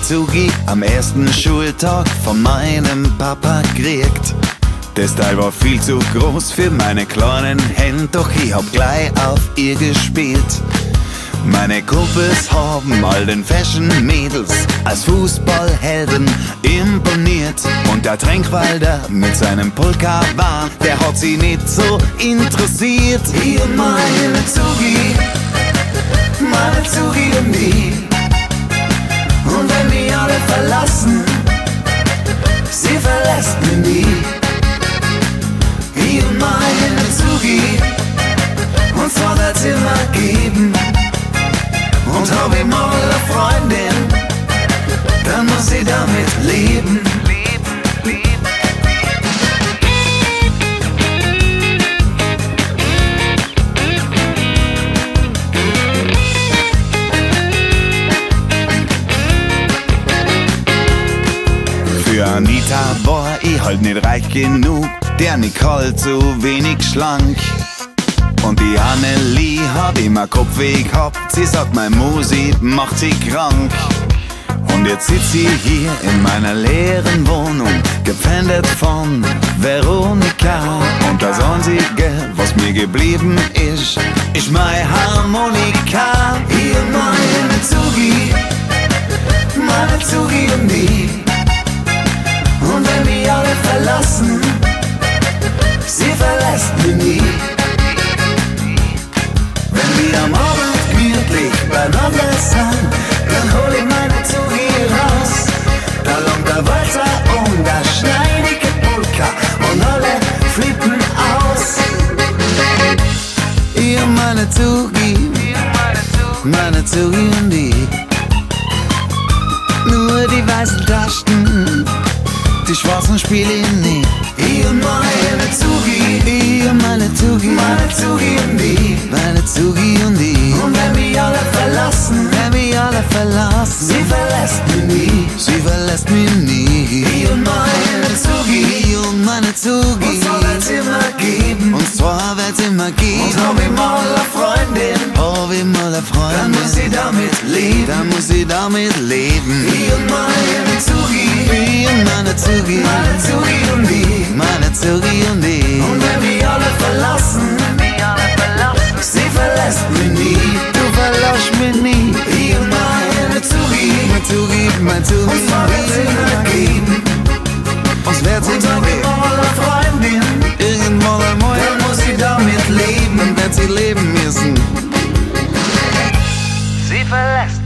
Zugi am ersten Schultag von meinem Papa gekriegt. Das Teil war viel zu groß für meine kleinen Hände, doch ich hab gleich auf ihr gespielt. Meine Kumpels haben all den Fashion-Mädels als Fußballhelden imponiert. Und der Tränkwalder mit seinem Polka-Wahn, der hat sie nicht so interessiert. Hier meine Zugi und die. Und wenn mich alle verlassen, sie verlässt mich nie. Hier meine Zugi, und zwar wird's immer geben. Und hab ich mal eine Freundin, dann muss sie damit leben. Für Anita war ich halt nicht reich genug, der Nicole zu wenig schlank. Und die Annelie hat immer Kopfweh gehabt, sie sagt, meine Musik macht sie krank. Und jetzt sitzt sie hier in meiner leeren Wohnung, gepfändet von Veronika. Und das Einzige, was mir geblieben ist meine Harmonika. Hier meine Zugi und die. Und wenn mich alle verlassen, sie verlässt mich nie. Wenn wir am Abend gemütlich beieinander sind, dann hol ich meine Zugi raus. Da langt der Walzer und der schneidige Polka und alle flippen aus. Ihr meine Zugi und die. Nur die weißen Taschen, die schwarzen spiele ich nie. Ihr meine Zugi und die. Meine Zugi und die. Und wenn mich alle verlassen, sie verlässt mich nie. Ihr meine Zugi. Und zwar wird's immer geben. Und hab ich mal eine Freundin, dann muss sie damit leben. Ihr meine Zugi und die. Und wenn mich alle verlassen, sie verlässt mich nie. Du verlässt mich nie. Ihr meine Zugi. Und zwar wird's immer geben. Und hab ich mal eine Freundin, Irgendwann einmal dann muss sie damit leben. wird sie leben müssen. Sie verlässt